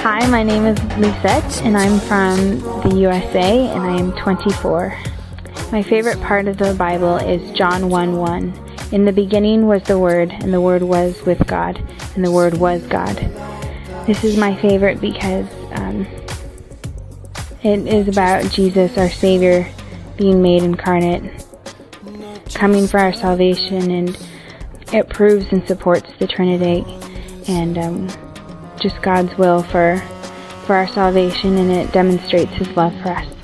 Hi, my name is Lisette, and I'm from the USA, and I am 24. My favorite part of the Bible is John 1:1. In the beginning was the Word, and the Word was with God, and the Word was God. This is my favorite because it is about Jesus, our Savior, being made incarnate, coming for our salvation, and it proves and supports the Trinity and just God's will for our salvation, and it demonstrates His love for us.